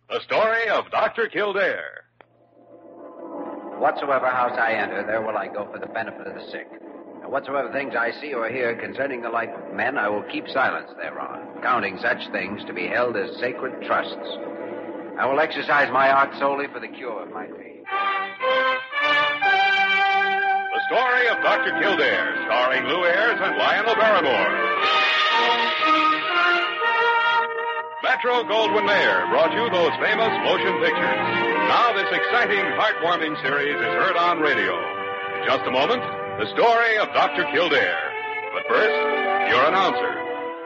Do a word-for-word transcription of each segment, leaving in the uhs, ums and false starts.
The story of Doctor Kildare. Whatsoever house I enter, there will I go for the benefit of the sick. And whatsoever things I see or hear concerning the life of men, I will keep silence thereon, counting such things to be held as sacred trusts. I will exercise my art solely for the cure of my faith. The story of Doctor Kildare, starring Lou Ayres and Lionel Barrymore. Metro Goldwyn Mayer brought you those famous motion pictures. Now this exciting, heartwarming series is heard on radio. In just a moment, the story of Doctor Kildare. But first, your announcer.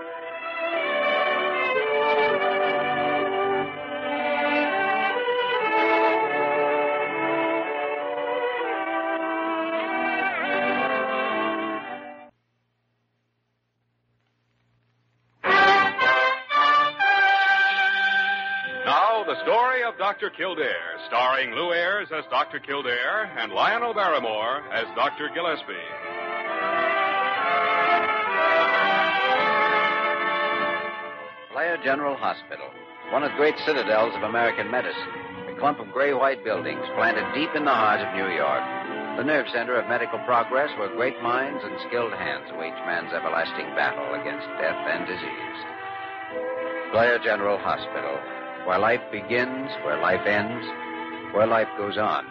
The story of Doctor Kildare, starring Lou Ayres as Doctor Kildare and Lionel Barrymore as Doctor Gillespie. Blair General Hospital, one of the great citadels of American medicine, a clump of gray-white buildings planted deep in the heart of New York, the nerve center of medical progress where great minds and skilled hands wage man's everlasting battle against death and disease. Blair General Hospital. Where life begins, where life ends, where life goes on.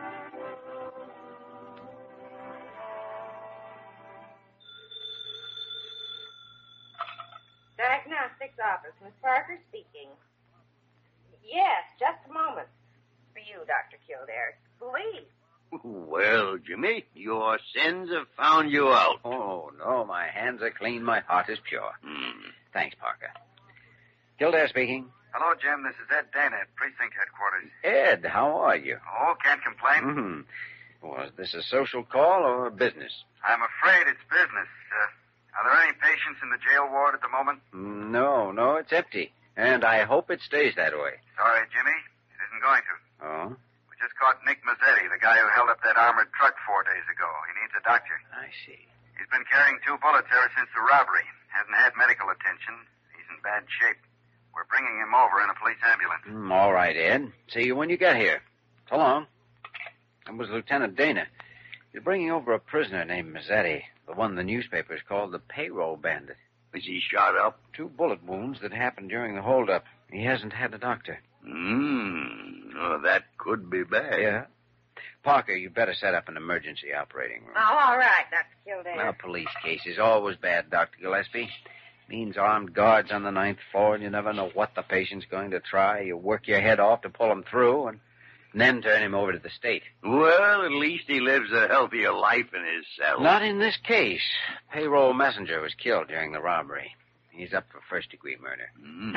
Diagnostics office, Miss Parker speaking. Yes, just a moment. For you, Doctor Kildare. Please. Well, Jimmy, your sins have found you out. Oh, no, my hands are clean, my heart is pure. Hmm. Thanks, Parker. Kildare speaking. Hello, Jim. This is Ed Dana at Precinct Headquarters. Ed, how are you? Oh, can't complain. Mm-hmm. Was this a social call or business? I'm afraid it's business. Uh, are there any patients in the jail ward at the moment? No, no, it's empty. And I hope it stays that way. Sorry, Jimmy. It isn't going to. Oh? We just caught Nick Mazzetti, the guy who held up that armored truck four days ago. He needs a doctor. I see. He's been carrying two bullets ever since the robbery. Hasn't had medical attention. He's in bad shape. We're bringing him over in a police ambulance. Mm, all right, Ed. See you when you get here. So long. That was Lieutenant Dana. He's bringing over a prisoner named Mazzetti, the one the newspapers called the payroll bandit. Is he shot up? Two bullet wounds that happened during the holdup. He hasn't had a doctor. Hmm. Oh, that could be bad. Yeah. Parker, you better set up an emergency operating room. Oh, all right, Doctor Kildare. A police case is always bad, Doctor Gillespie. Means armed guards on the ninth floor, and you never know what the patient's going to try. You work your head off to pull him through, and then turn him over to the state. Well, at least he lives a healthier life in his cell. Not in this case. Payroll messenger was killed during the robbery. He's up for first-degree murder. Mm.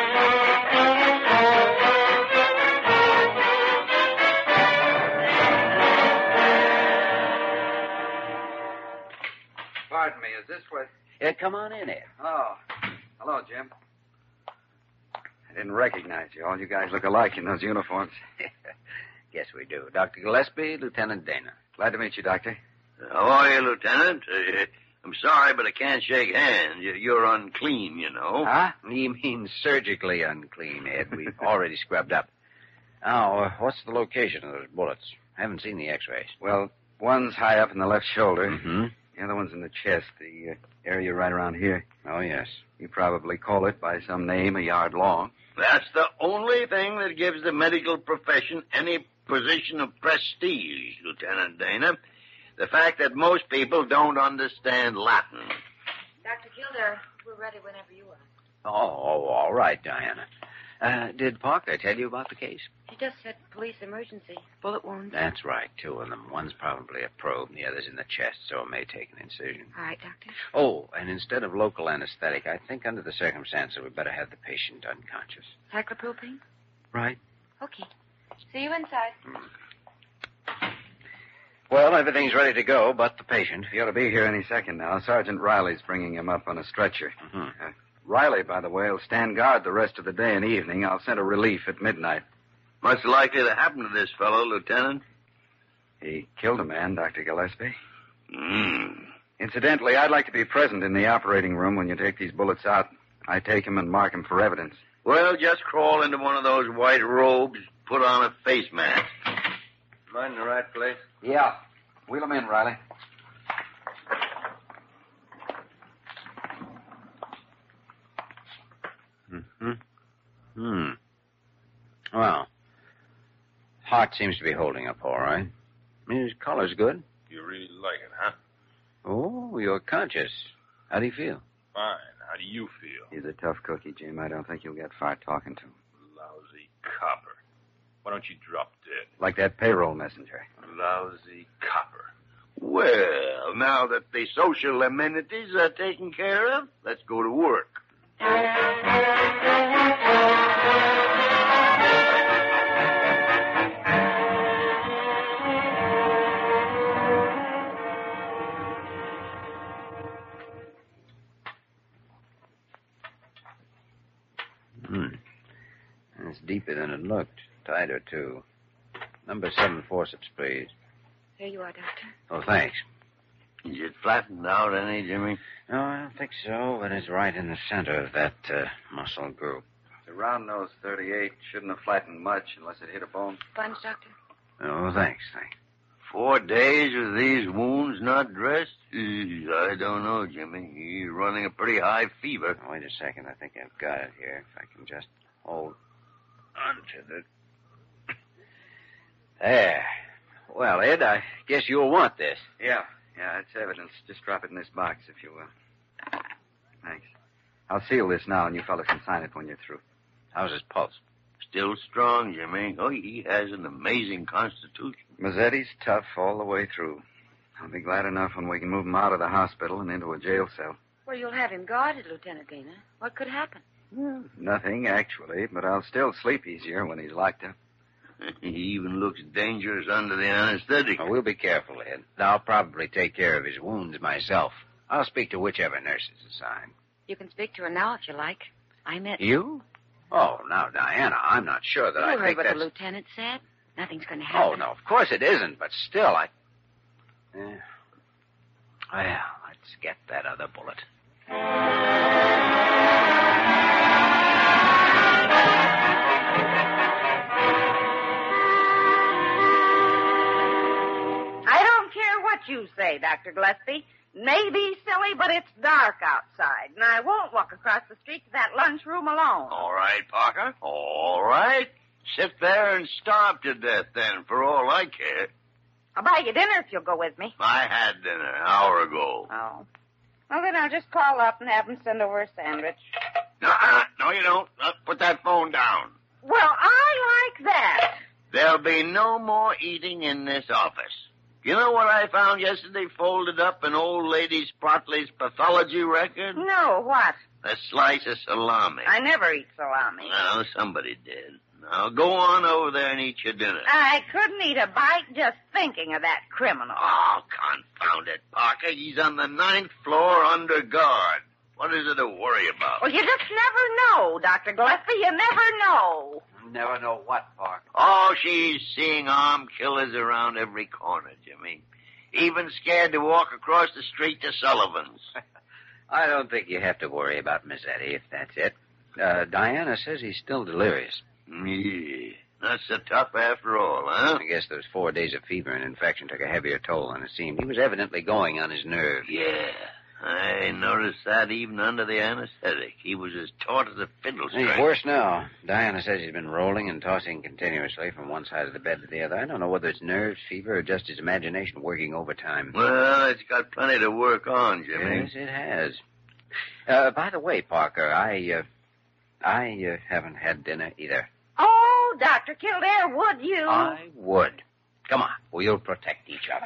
Pardon me, is this what... Yeah, come on in, Ed. Oh, hello, Jim. I didn't recognize you. All you guys look alike in those uniforms. Guess we do. Doctor Gillespie, Lieutenant Dana. Glad to meet you, Doctor. How are you, Lieutenant? Uh, I'm sorry, but I can't shake hands. You're unclean, you know. Huh? You mean surgically unclean, Ed. We've already scrubbed up. Now, uh, what's the location of those bullets? I haven't seen the x-rays. Well, one's high up in the left shoulder. Mm-hmm. The other one's in the chest, the uh, area right around here. Oh, yes. You probably call it by some name a yard long. That's the only thing that gives the medical profession any position of prestige, Lieutenant Dana. The fact that most people don't understand Latin. Doctor Kildare, we're ready whenever you are. Oh, all right, Diana. Uh, did Parker tell you about the case? He just said police emergency. Bullet wounds. That's right, two of them. One's probably a probe, and the other's in the chest, so it may take an incision. All right, Doctor. Oh, and instead of local anesthetic, I think under the circumstances we better have the patient unconscious. Cyclopropane? Right. Okay. See you inside. Mm. Well, everything's ready to go, but the patient. He ought to be here any second now. Sergeant Riley's bringing him up on a stretcher. Mm-hmm. Uh, Riley, by the way, will stand guard the rest of the day and evening. I'll send a relief at midnight. What's likely to happen to this fellow, Lieutenant? He killed a man, Doctor Gillespie. Hmm. Incidentally, I'd like to be present in the operating room when you take these bullets out. I take him and mark him for evidence. Well, just crawl into one of those white robes, put on a face mask. Am I in the right place? Yeah. Wheel him in, Riley. Mm-hmm. Hmm. Well, heart seems to be holding up all right. His color's good. You really like it, huh? Oh, you're conscious. How do you feel? Fine. How do you feel? He's a tough cookie, Jim. I don't think you'll get far talking to him. Lousy copper. Why don't you drop dead? Like that payroll messenger. Lousy copper. Well, now that the social amenities are taken care of, let's go to work. Hmm. It's deeper than it looked. Tighter, too. Number seven forceps, please. Here you are, Doctor. Oh, thanks. Is it flattened out any, Jimmy? No, I don't think so, but it's right in the center of that uh, muscle group. The round nose thirty-eight shouldn't have flattened much unless it hit a bone. Sponge, Doctor? Oh, thanks, thanks. Four days with these wounds not dressed? Eesh, I don't know, Jimmy. He's running a pretty high fever. Oh, wait a second. I think I've got it here. If I can just hold onto the... There. Well, Ed, I guess you'll want this. Yeah, yeah, it's evidence. Just drop it in this box, if you will. Thanks. I'll seal this now, and you fellas can sign it when you're through. How's his pulse? Still strong, Jimmy. Oh, he has an amazing constitution. Mazzetti's tough all the way through. I'll be glad enough when we can move him out of the hospital and into a jail cell. Well, you'll have him guarded, Lieutenant Dana. What could happen? Well, nothing, actually, but I'll still sleep easier when he's locked up. He even looks dangerous under the anesthetic. Oh, we'll be careful, Ed. I'll probably take care of his wounds myself. I'll speak to whichever nurse is assigned. You can speak to her now if you like. I met... You? Oh, now, Diana, I'm not sure that you I heard think what that's... the lieutenant said. Nothing's going to happen. Oh, no, of course it isn't, but still, I... Yeah. Well, let's get that other bullet. I don't care what you say, Doctor Gillespie. Maybe silly, but it's dark outside, and I won't walk across the street to that lunchroom alone. All right, Parker. All right. Sit there and starve to death, then, for all I care. I'll buy you dinner if you'll go with me. I had dinner an hour ago. Oh. Well, then I'll just call up and have them send over a sandwich. Uh-uh. No, you don't. Uh, put that phone down. Well, I like that. There'll be no more eating in this office. You know what I found yesterday folded up in old lady Spratley's pathology record? No, what? A slice of salami. I never eat salami. Well, somebody did. Now, go on over there and eat your dinner. I couldn't eat a bite just thinking of that criminal. Oh, confound it, Parker. He's on the ninth floor under guard. What is it to worry about? Well, you just never know, Doctor Gillespie. You never know. Never know what, Parker. Oh, she's seeing armed killers around every corner, Jimmy. Even scared to walk across the street to Sullivan's. I don't think you have to worry about Mazzetti, if that's it. Uh, Diana says he's still delirious. Yeah, not so tough after all, huh? I guess those four days of fever and infection took a heavier toll than it seemed. He was evidently going on his nerves. Yeah, I noticed that even under the anesthetic. He was as taut as a fiddle string. He's worse now. Diana says he's been rolling and tossing continuously from one side of the bed to the other. I don't know whether it's nerves, fever, or just his imagination working overtime. Well, it's got plenty to work on, Jimmy. Yes, it has. Uh, by the way, Parker, I, uh, I uh, haven't had dinner either. Oh, Doctor Kildare, would you? I would. Come on, we'll protect each other.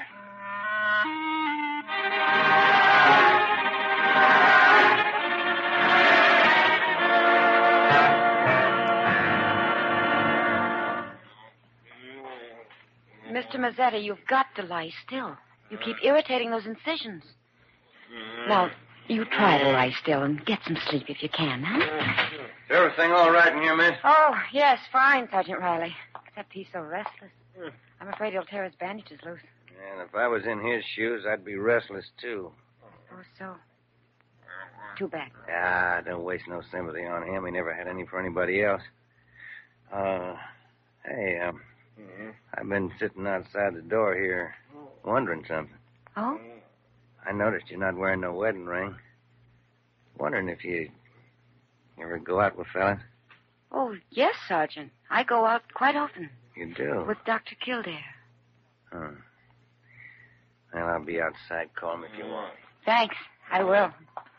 Mister Mazzetti, you've got to lie still. You keep irritating those incisions. Now, you try to lie still and get some sleep if you can, huh? Is everything all right in here, miss? Oh, yes, fine, Sergeant Riley. Except he's so restless. I'm afraid he'll tear his bandages loose. And if I was in his shoes, I'd be restless, too. Oh, so. Too bad. Ah, don't waste no sympathy on him. He never had any for anybody else. Uh, hey, um, mm-hmm. I've been sitting outside the door here wondering something. Oh? I noticed you're not wearing no wedding ring. Wondering if you ever go out with fellas. Oh, yes, Sergeant. I go out quite often. You do? With Doctor Kildare. Hmm. Well, I'll be outside. Call me if you want. Thanks. I will.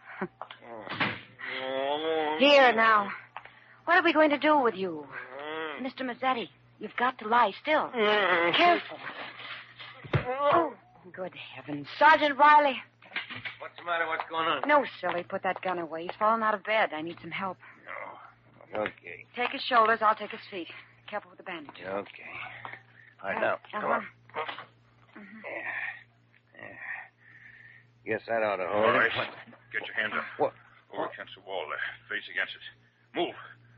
Here, now. What are we going to do with you? Mister Mazzetti, you've got to lie still. Careful. Oh, good heavens. Sergeant Riley. What's the matter? What's going on? No, silly. Put that gun away. He's fallen out of bed. I need some help. No. Okay. Take his shoulders. I'll take his feet. Careful with the bandage. Okay. All right, now. Uh-huh. Come on. Uh-huh. Yeah. Yeah. Guess that ought to hold All him. right. Get your hands up. What? Over against the wall there. Face against it. Move.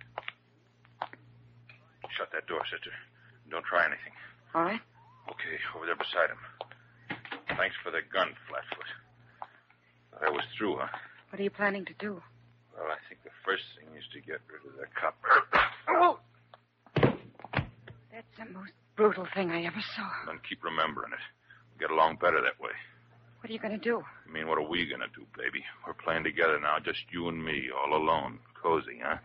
Shut that door, sister. Don't try anything. All right. Okay, over there beside him. Thanks for the gun, Flatfoot. Thought I was through, huh? What are you planning to do? Well, I think the first thing is to get rid of the cop. Oh! That's the most brutal thing I ever saw. Then keep remembering it. We get along better that way. What are you going to do? I mean, what are we going to do, baby? We're playing together now, just you and me, all alone. Cozy, huh?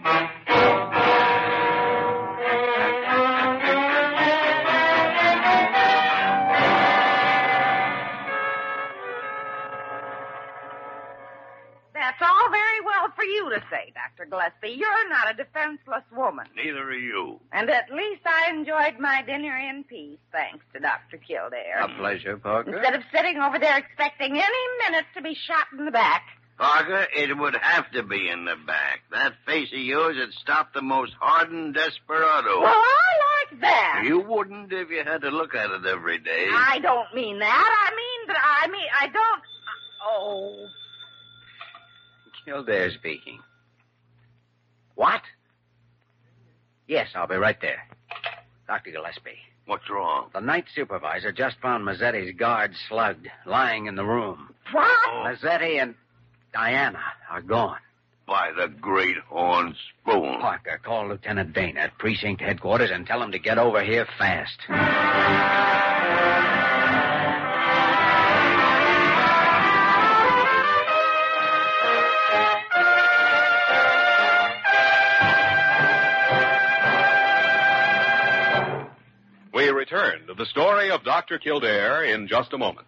That's all very well for you to say, Doctor Gillespie. You're not a defenseless woman. Neither are you. And at least I enjoyed my dinner in peace, thanks to Doctor Kildare. A pleasure, Parker. Instead of sitting over there expecting any minute to be shot in the back. Parker, it would have to be in the back. That face of yours would stop the most hardened desperado. Well, I like that. You wouldn't if you had to look at it every day. I don't mean that. I mean that I mean, I don't... Oh... Kildare speaking. What? Yes, I'll be right there. Doctor Gillespie. What's wrong? The night supervisor just found Mazzetti's guard slugged, lying in the room. What? Oh. Mazzetti and Diana are gone. By the great horn spoon. Parker, call Lieutenant Dana at precinct headquarters and tell him to get over here fast. We return to the story of Doctor Kildare in just a moment.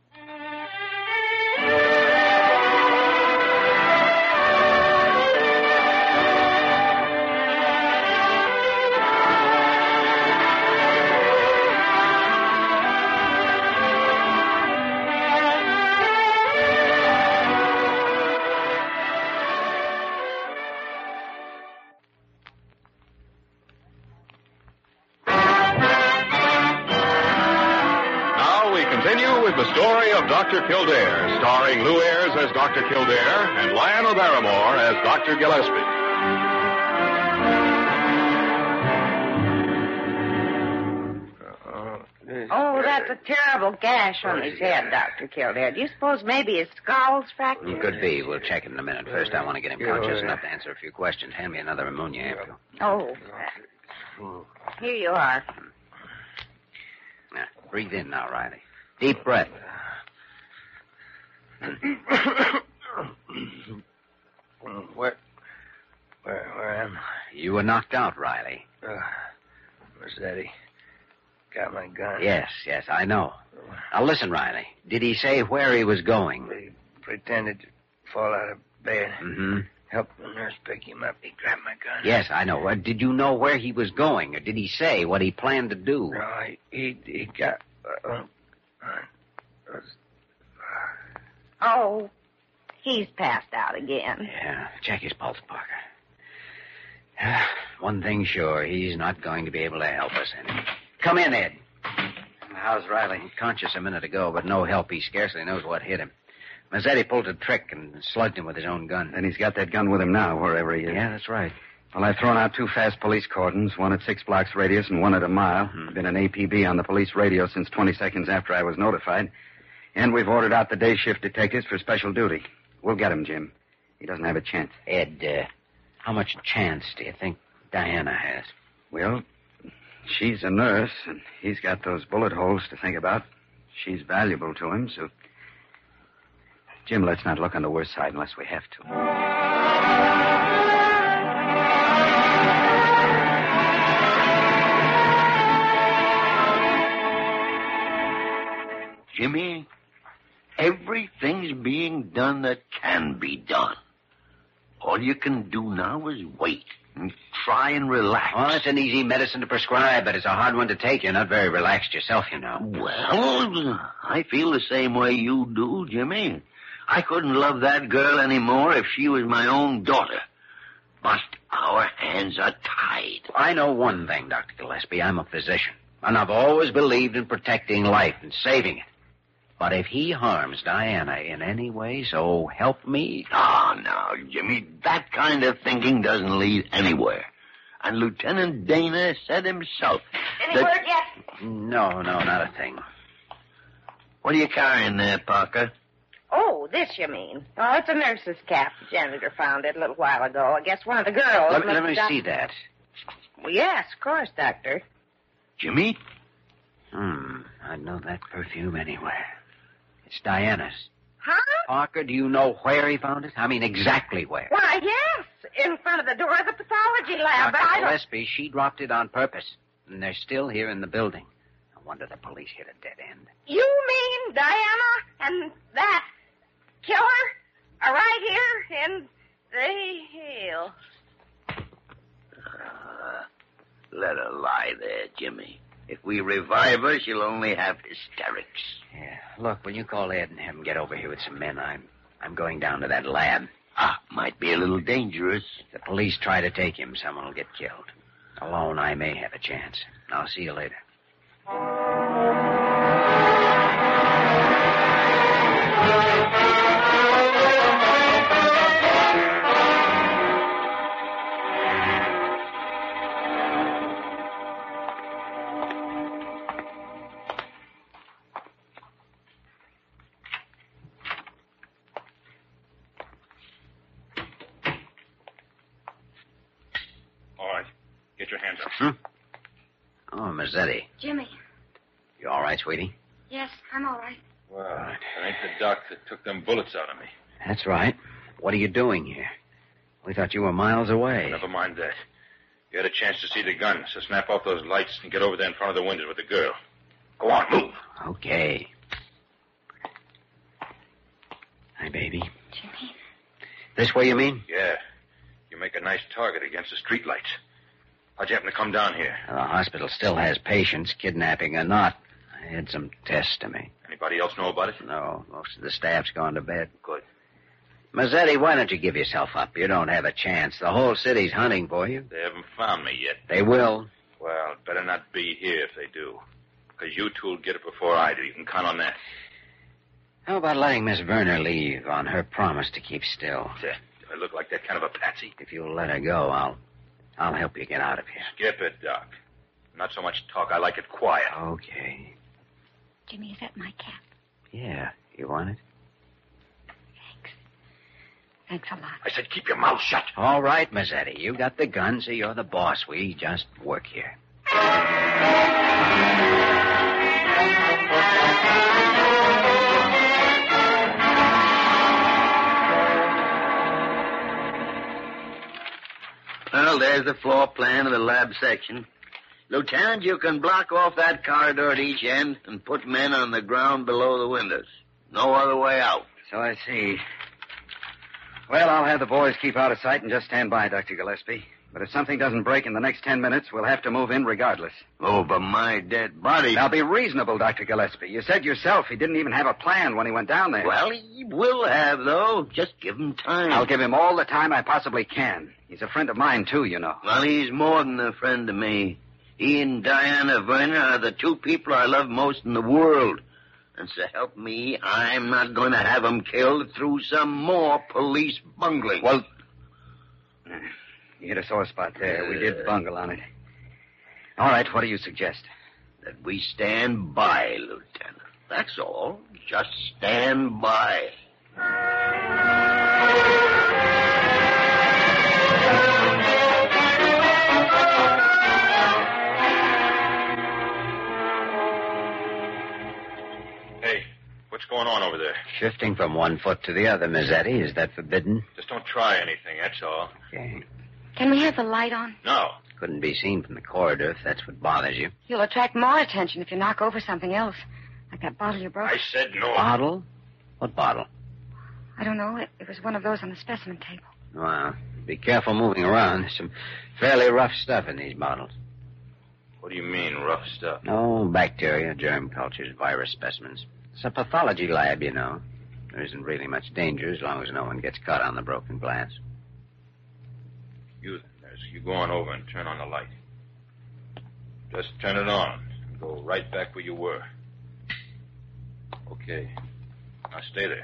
The story of Doctor Kildare, starring Lou Ayres as Doctor Kildare and Lionel Barrymore as Doctor Gillespie. Oh, that's a terrible gash on his head, Doctor Kildare. Do you suppose maybe his skull's fractured? It could be. We'll check it in a minute. First, I want to get him conscious enough to answer a few questions. Hand me another ammonia after. Oh. Here you are. Now, breathe in now, Riley. Deep breath. Where, where, where am I? You were knocked out, Riley. Uh, Mazzetti got my gun. Yes, yes, I know. Now listen, Riley. Did he say where he was going? He pretended to fall out of bed. Mm-hmm. Helped the nurse pick him up. He grabbed my gun. Yes, I know. Uh, did you know where he was going, or did he say what he planned to do? No, he, he, he got... Uh, uh, Oh, he's passed out again. Yeah, check his pulse, Parker. Uh, one thing sure, he's not going to be able to help us any. Come in, Ed. How's Riley? Conscious a minute ago, but no help. He scarcely knows what hit him. Mazzetti pulled a trick and slugged him with his own gun. And he's got that gun with him now, wherever he is. Yeah, that's right. Well, I've thrown out two fast police cordons, one at six blocks radius and one at a mile. Mm-hmm. Been an A P B on the police radio since twenty seconds after I was notified. And we've ordered out the day shift detectives for special duty. We'll get him, Jim. He doesn't have a chance. Ed, uh, how much chance do you think Diana has? Well, she's a nurse, and he's got those bullet holes to think about. She's valuable to him, so... Jim, let's not look on the worst side unless we have to. Jimmy, everything's being done that can be done. All you can do now is wait and try and relax. Well, it's an easy medicine to prescribe, but it's a hard one to take. You're not very relaxed yourself, you know. Well, I feel the same way you do, Jimmy. I couldn't love that girl anymore if she was my own daughter. But our hands are tied. I know one thing, Doctor Gillespie. I'm a physician, and I've always believed in protecting life and saving it. But if he harms Diana in any way, so help me. Oh, no, Jimmy. That kind of thinking doesn't lead anywhere. And Lieutenant Dana said himself... Any that... word yet? No, no, not a thing. What are you carrying there, Parker? Oh, this you mean. Oh, it's a nurse's cap. The janitor found it a little while ago. I guess one of the girls... Let, let me got... see that. Well, yes, of course, Doctor. Jimmy? Hmm, I'd know that perfume anywhere. It's Diana's. Huh? Parker, do you know where he found it? I mean, exactly where. Why, yes, in front of the door of the pathology lab. Doctor But I don't... Gillespie, she dropped it on purpose, and they're still here in the building. No wonder the police hit a dead end. You mean Diana and that killer are right here in the hill? Uh, let her lie there, Jimmy. If we revive her, she'll only have hysterics. Yeah. Look, will you call Ed and have him get over here with some men? I'm I'm going down to that lab. Ah, might be a little dangerous. If the police try to take him, someone will get killed. Alone, I may have a chance. I'll see you later. Get your hands up. Hmm? Oh, Mazzetti. Jimmy. You all right, sweetie? Yes, I'm all right. Well, it ain't the doc that took them bullets out of me. That's right. What are you doing here? We thought you were miles away. Never mind that. You had a chance to see the gun, so snap off those lights and get over there in front of the windows with the girl. Go on, move. Okay. Hi, baby. Jimmy. This way, you mean? Yeah. You make a nice target against the streetlights. How'd you happen to come down here? The hospital still has patients, kidnapping or not. I had some tests to make. Anybody else know about it? No, most of the staff's gone to bed. Good. Mazzetti, why don't you give yourself up? You don't have a chance. The whole city's hunting for you. They haven't found me yet. They will. Well, it better not be here if they do. Because you two will get it before I do. You can count on that. How about letting Miss Werner leave on her promise to keep still? Do I look like that kind of a patsy? If you'll let her go, I'll... I'll help you get out of here. Skip it, Doc. Not so much talk. I like it quiet. Okay. Jimmy, is that my cap? Yeah. You want it? Thanks. Thanks a lot. I said keep your mouth shut. All right, Mazzetti. You got the gun, so you're the boss. We just work here. Well, there's the floor plan of the lab section. Lieutenant, you can block off that corridor at each end and put men on the ground below the windows. No other way out. So I see. Well, I'll have the boys keep out of sight and just stand by, Doctor Gillespie. But if something doesn't break in the next ten minutes, we'll have to move in regardless. Over my dead body. Now, be reasonable, Doctor Gillespie. You said yourself he didn't even have a plan when he went down there. Well, he will have, though. Just give him time. I'll give him all the time I possibly can. He's a friend of mine, too, you know. Well, he's more than a friend to me. He and Diana Werner are the two people I love most in the world. And so help me, I'm not going to have them killed through some more police bungling. Well, you hit a sore spot there. We did bungle on it. All right, what do you suggest? That we stand by, Lieutenant. That's all. Just stand by. sir. Shifting from one foot to the other, Mazzetti, is that forbidden? Just don't try anything, that's all. Okay. Can we have the light on? No. Couldn't be seen from the corridor if that's what bothers you. You'll attract more attention if you knock over something else. Like that bottle you broke. I said no. Bottle? What bottle? I don't know. It, it was one of those on the specimen table. Well, be careful moving around. There's some fairly rough stuff in these bottles. What do you mean, rough stuff? No, bacteria, germ cultures, virus specimens. It's a pathology lab, you know. There isn't really much danger as long as no one gets caught on the broken glass. You, nurse, you go on over and turn on the light. Just turn it on and go right back where you were. Okay. Now stay there.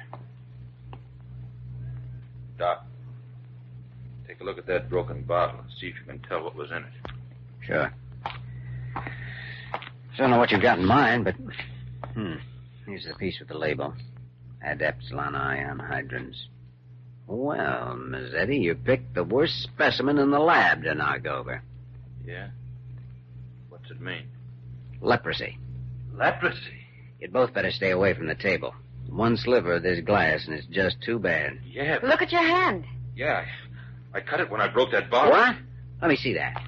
Doc, take a look at that broken bottle and see if you can tell what was in it. Sure. I don't know what you've got in mind, but... Hmm. Here's the piece with the label. Adepsilon ion hydrins. Well, Mazzetti, you picked the worst specimen in the lab to knock over. Yeah? What's it mean? Leprosy. Leprosy? You'd both better stay away from the table. One sliver of this glass, and it's just too bad. Yeah. Look at your hand. Yeah, I, I cut it when I broke that bottle. What? Let me see that.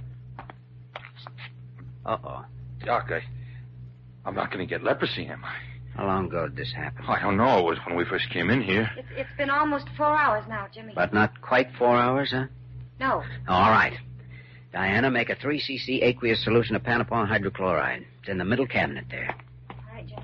Uh-oh. Doc, I... I'm not going to get leprosy, am I? How long ago did this happen? I don't know. It was when we first came in here. It's, it's been almost four hours now, Jimmy. But not quite four hours, huh? No. All right. Diana, make a three c c aqueous solution of Panapon hydrochloride. It's in the middle cabinet there. All right, Jimmy.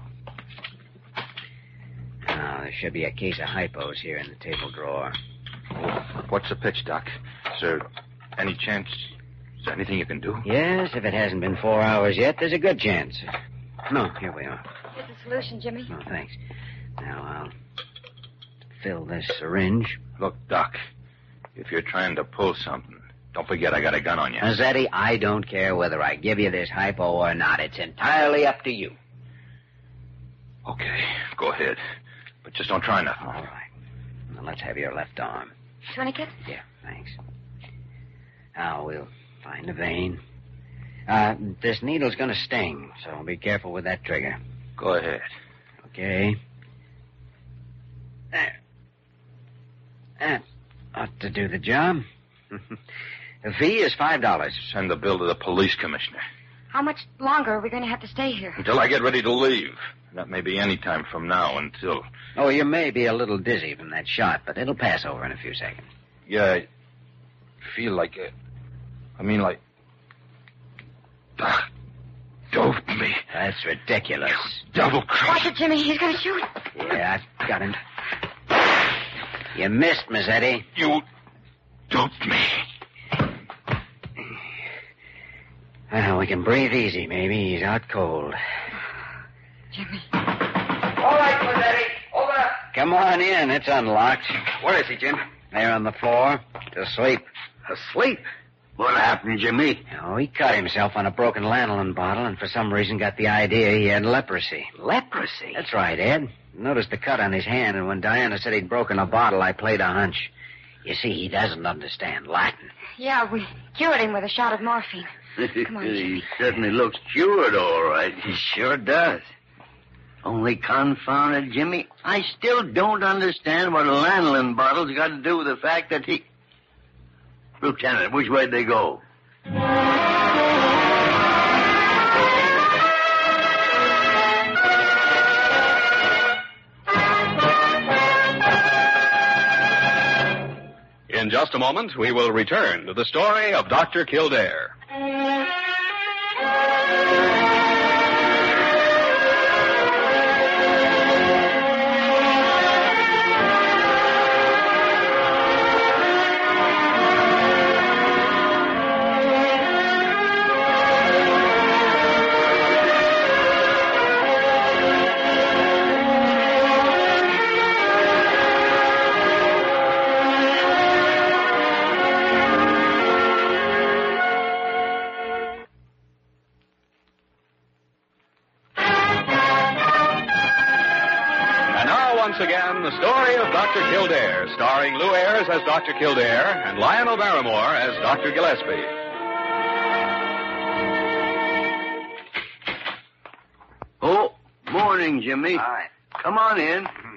Now, there should be a case of hypos here in the table drawer. What's the pitch, Doc? Is there any chance... Is there anything you can do? Yes, if it hasn't been four hours yet, there's a good chance. No, here we are. Here's the solution, Jimmy. No, thanks. Now, I'll fill this syringe. Look, Doc, if you're trying to pull something, don't forget I got a gun on you. Mazzetti, I don't care whether I give you this hypo or not. It's entirely up to you. Okay, go ahead. But just don't try nothing. All right. Now, let's have your left arm. Tourniquet? Yeah, thanks. Now, we'll find a vein. Uh, this needle's going to sting, so be careful with that trigger. Go ahead. Okay. There. That ought to do the job. The fee is five dollars. Send the bill to the police commissioner. How much longer are we going to have to stay here? Until I get ready to leave. That may be any time from now until... Oh, you may be a little dizzy from that shot, but it'll pass over in a few seconds. Yeah, I feel like... A, I mean, like... Doc doped me. That's ridiculous. Double cross. Watch it, Jimmy. He's going to shoot. Yeah, I've got him. You missed, Mazzetti. You doped me. Well, we can breathe easy, maybe. He's out cold. Jimmy. All right, Mazzetti. Over. Come on in. It's unlocked. Where is he, Jim? There on the floor. Asleep. Asleep? What happened, Jimmy? Oh, he cut himself on a broken lanolin bottle and for some reason got the idea he had leprosy. Leprosy? That's right, Ed. Noticed the cut on his hand, and when Diana said he'd broken a bottle, I played a hunch. You see, he doesn't understand Latin. Yeah, we cured him with a shot of morphine. Come on, Jimmy. He certainly looks cured, all right. He sure does. Only confounded, Jimmy, I still don't understand what a lanolin bottle's got to do with the fact that he... Lieutenant, which way'd they go? In just a moment, we will return to the story of Doctor Kildare. Once again, the story of Doctor Kildare, starring Lou Ayres as Doctor Kildare and Lionel Barrymore as Doctor Gillespie. Oh, morning, Jimmy. All right. Come on in.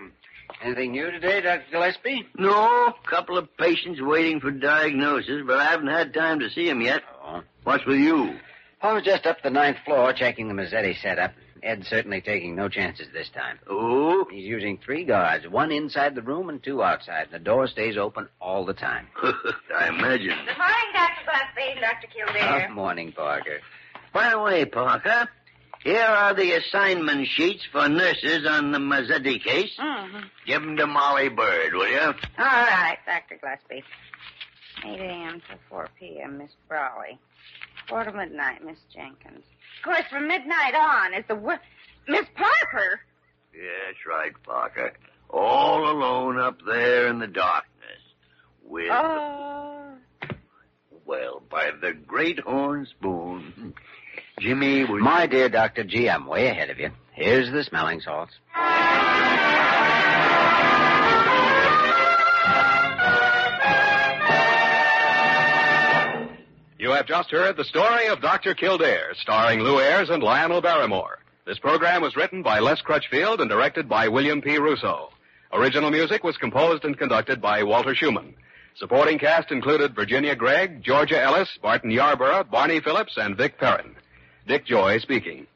Anything new today, Doctor Gillespie? No, couple of patients waiting for diagnosis, but I haven't had time to see them yet. Oh. What's with you? I was just up the ninth floor checking the Mazzetti setup. Ed's certainly taking no chances this time. Oh? He's using three guards, one inside the room and two outside. The door stays open all the time. I imagine. Good morning, Doctor Gillespie, Doctor Kildare. Good morning, Parker. By the way, Parker, here are the assignment sheets for nurses on the Mazzetti case. Mm-hmm. Give them to Molly Bird, will you? All right, Doctor Gillespie. eight a.m. to four p.m., Miss Brawley. four to midnight, Miss Jenkins. Of course, from midnight on is the... Wo- Miss Parker! Yeah, that's right, Parker. All alone up there in the darkness. With... Oh... Well, by the great horn spoon. Jimmy, will My dear Doctor G, I'm way ahead of you. Here's the smelling salts. You have just heard the story of Doctor Kildare, starring Lou Ayres and Lionel Barrymore. This program was written by Les Crutchfield and directed by William P. Russo. Original music was composed and conducted by Walter Schumann. Supporting cast included Virginia Gregg, Georgia Ellis, Barton Yarborough, Barney Phillips, and Vic Perrin. Dick Joy speaking.